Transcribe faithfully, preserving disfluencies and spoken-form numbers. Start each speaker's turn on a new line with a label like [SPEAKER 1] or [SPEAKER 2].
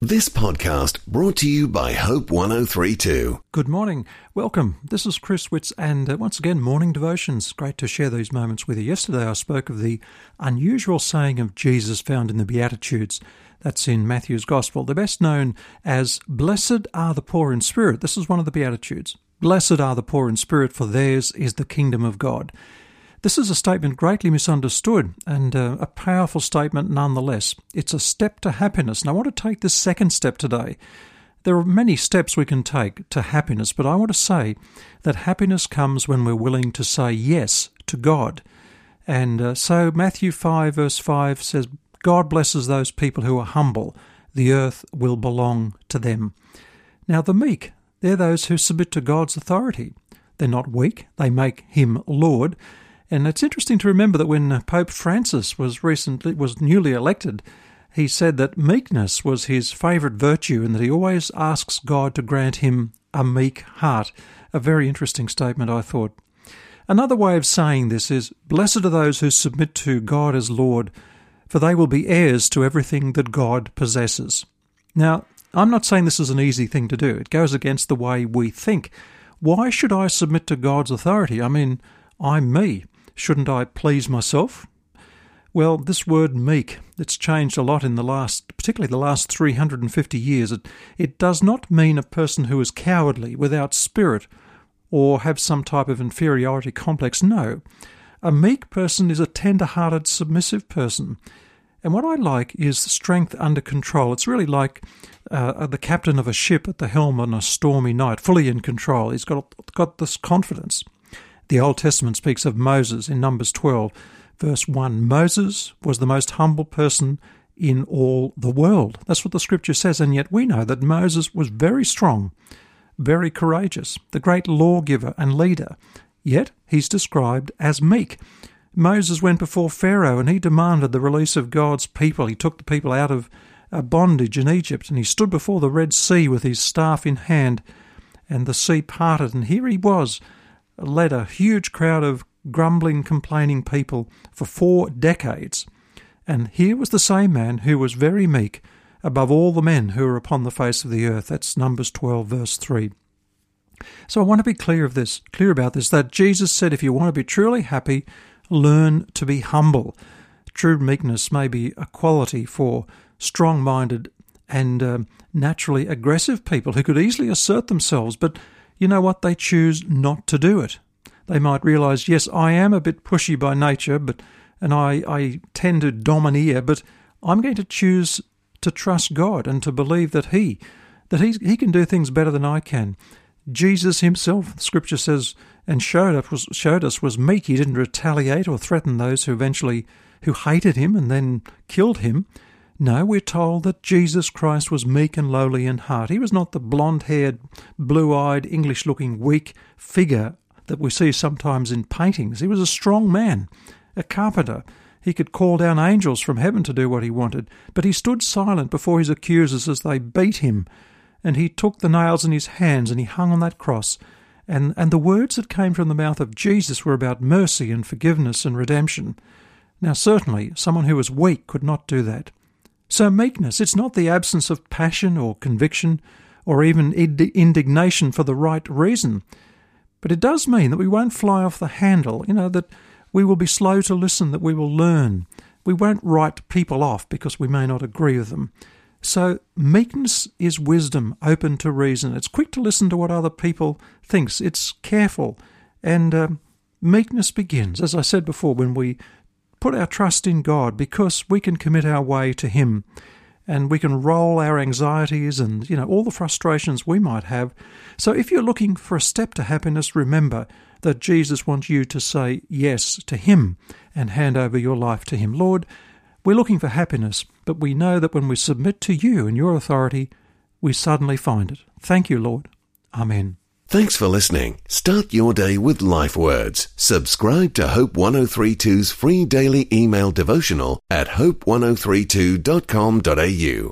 [SPEAKER 1] This podcast brought to you by Hope one oh three two.
[SPEAKER 2] Good morning. Welcome. This is Chris Witts, and uh, once again, Morning Devotions. Great to share these moments with you. Yesterday I spoke of the unusual saying of Jesus found in the Beatitudes. That's in Matthew's Gospel. They're best known as, "Blessed are the poor in spirit." This is one of the Beatitudes. "Blessed are the poor in spirit, for theirs is the kingdom of God." This is a statement greatly misunderstood and uh, a powerful statement nonetheless. It's a step to happiness. And I want to take this second step today. There are many steps we can take to happiness, but I want to say that happiness comes when we're willing to say yes to God. And uh, so Matthew five verse five says, "God blesses those people who are humble. The earth will belong to them." Now the meek, they're those who submit to God's authority. They're not weak. They make him Lord. And it's interesting to remember that when Pope Francis was recently was newly elected, he said that meekness was his favourite virtue and that he always asks God to grant him a meek heart. A very interesting statement, I thought. Another way of saying this is, "Blessed are those who submit to God as Lord, for they will be heirs to everything that God possesses." Now, I'm not saying this is an easy thing to do. It goes against the way we think. Why should I submit to God's authority? I mean, I'm me. Shouldn't I please myself? Well, this word meek, it's changed a lot in the last, particularly the last three hundred fifty years. It, it does not mean a person who is cowardly, without spirit, or have some type of inferiority complex. No. A meek person is a tender-hearted, submissive person. And what I like is strength under control. It's really like uh, the captain of a ship at the helm on a stormy night, fully in control. He's got, got this confidence. The Old Testament speaks of Moses in Numbers twelve, verse one. Moses was the most humble person in all the world. That's what the scripture says, and yet we know that Moses was very strong, very courageous, the great lawgiver and leader. Yet he's described as meek. Moses went before Pharaoh and he demanded the release of God's people. He took the people out of bondage in Egypt, and he stood before the Red Sea with his staff in hand, and the sea parted, and here he was, led a huge crowd of grumbling, complaining people for four decades. And here was the same man who was very meek above all the men who were upon the face of the earth. That's Numbers twelve, verse three. So I want to be clear of this, clear about this, that Jesus said, if you want to be truly happy, learn to be humble. True meekness may be a quality for strong-minded and um, naturally aggressive people who could easily assert themselves, but you know what? They choose not to do it. They might realise, yes, I am a bit pushy by nature, but and I, I tend to domineer, but I'm going to choose to trust God and to believe that He, that He, he can do things better than I can. Jesus Himself, the Scripture says, and showed us, was, showed us was meek. He didn't retaliate or threaten those who eventually who hated Him and then killed Him. No, we're told that Jesus Christ was meek and lowly in heart. He was not the blonde-haired, blue-eyed, English-looking, weak figure that we see sometimes in paintings. He was a strong man, a carpenter. He could call down angels from heaven to do what he wanted, but he stood silent before his accusers as they beat him, and he took the nails in his hands and he hung on that cross. And, and the words that came from the mouth of Jesus were about mercy and forgiveness and redemption. Now, certainly, someone who was weak could not do that. So meekness, it's not the absence of passion or conviction or even indignation for the right reason. But it does mean that we won't fly off the handle, you know, that we will be slow to listen, that we will learn. We won't write people off because we may not agree with them. So meekness is wisdom open to reason. It's quick to listen to what other people think. It's careful. And uh, meekness begins, as I said before, when we put our trust in God, because we can commit our way to Him and we can roll our anxieties and, you know, all the frustrations we might have. So if you're looking for a step to happiness, remember that Jesus wants you to say yes to Him and hand over your life to Him. Lord, we're looking for happiness, but we know that when we submit to You and Your authority, we suddenly find it. Thank You, Lord. Amen.
[SPEAKER 1] Thanks for listening. Start your day with Life Words. Subscribe to Hope one oh three two's free daily email devotional at hope one oh three two dot com dot a u.